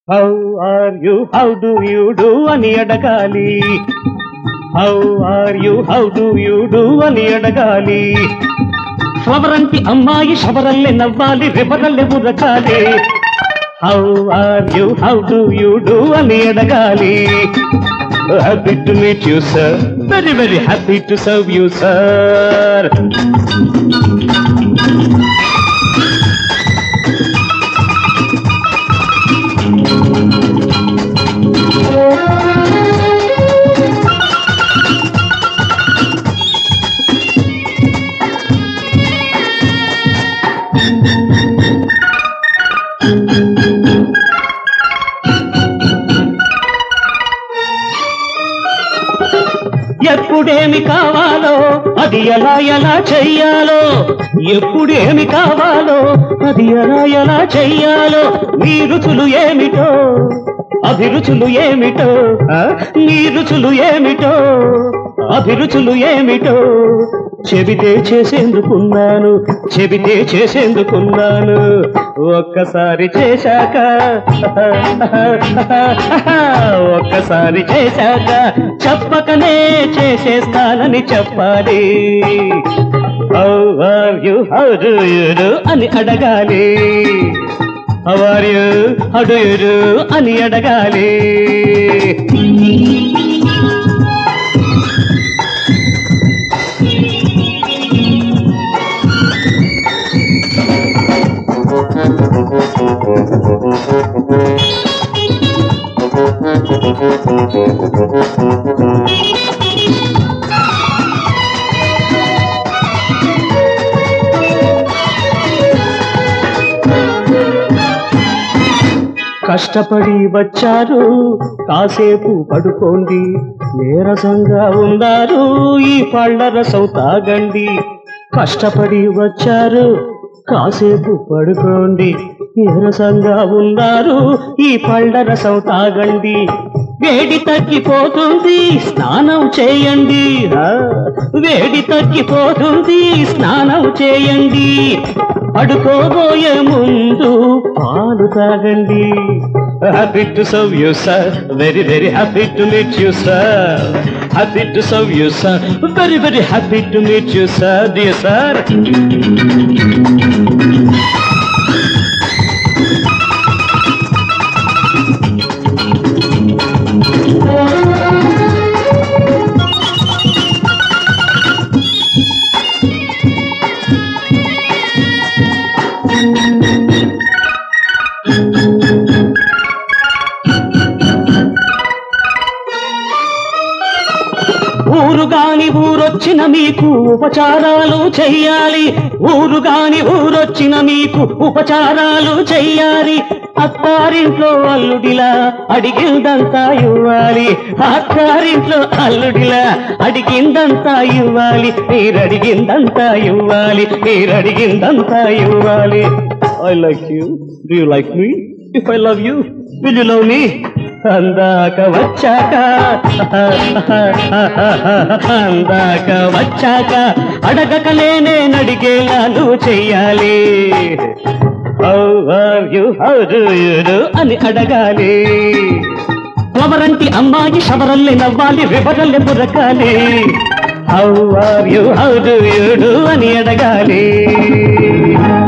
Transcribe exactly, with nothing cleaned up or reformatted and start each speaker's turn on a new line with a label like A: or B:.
A: How are you how do you do అని అడగాలి. How are you how do you do అని అడగాలి. ఫ్లవరంటి అమ్మాయి శవరల్లె నవ్వాలి, రెబరల్లె ఉరకాలి. How are you how do you do అని అడగాలి. Happy to meet you sir, very very happy to serve you sir. ఎప్పుడేమి కావాలో అది ఎలా ఎలా చెయ్యాలో, ఎప్పుడేమి కావాలో అది ఎలా ఎలా చెయ్యాలో, మీ రుచులు ఏమిటో అభిరుచులు ఏమిటో, మీ రుచులు ఏమిటో అభిరుచులు ఏమిటో చెబితే చేసేందుకున్నాను, చెబితే చేసేందుకున్నాను. ఒక్కసారి చేశాక ఒక్కసారి చేశాక చెప్పకనే చేసేస్తానని చెప్పాలి. How are you how do you do అని అడగాలి. How are you how do you do అని అడగాలి. కష్టపడి వచ్చారు, కాసేపు పడుకోండి, నీరసంగా ఉన్నారు, ఈ పళ్ళ రసం తాగండి. కష్టపడి వచ్చారు, కాసేపు పడుకోండి, నీరసంగా ఉన్నారు, ఈ పళ్ళ రసం తాగండి. వేడి తగ్గిపోతుంది, స్నానం చేయండి. వేడి తగ్గిపోతుంది, స్నానం చేయండి. పడుకోబోయే ముందు పాలు తాగండి. Happy to serve you sir, very very happy to meet you sir. Happy to serve you sir, very very happy to meet you sir. Dear sir, ఊరుగాని ఊరొచ్చిన మీకు ఉపచారాలు చెయ్యాలి. ఊరుగాని ఊరొచ్చిన మీకు ఉపచారాలు చెయ్యాలి. అత్తారింట్లో అల్లుడిలా అడిగిందంతా ఇవ్వాలి. అత్తారింట్లో అల్లుడిలా అడిగిందంతా ఇవ్వాలి. మీరడిగిందంతా ఇవ్వాలి. మీరడిగిందంతా ఇవ్వాలి. I like you, do you like me? If I love you, will you love me? అందాక వచ్చాక అందాక వచ్చాక అడగకలేనే నడిగేలా నువ్వు చెయ్యాలి. How are you how do you do అని అడగాలి. ఫ్లవరంటి అమ్మాయి శవరల్లె నవ్వాలి, రెబరల్లె బురకాలి. How are you how do you do అని అడగాలి.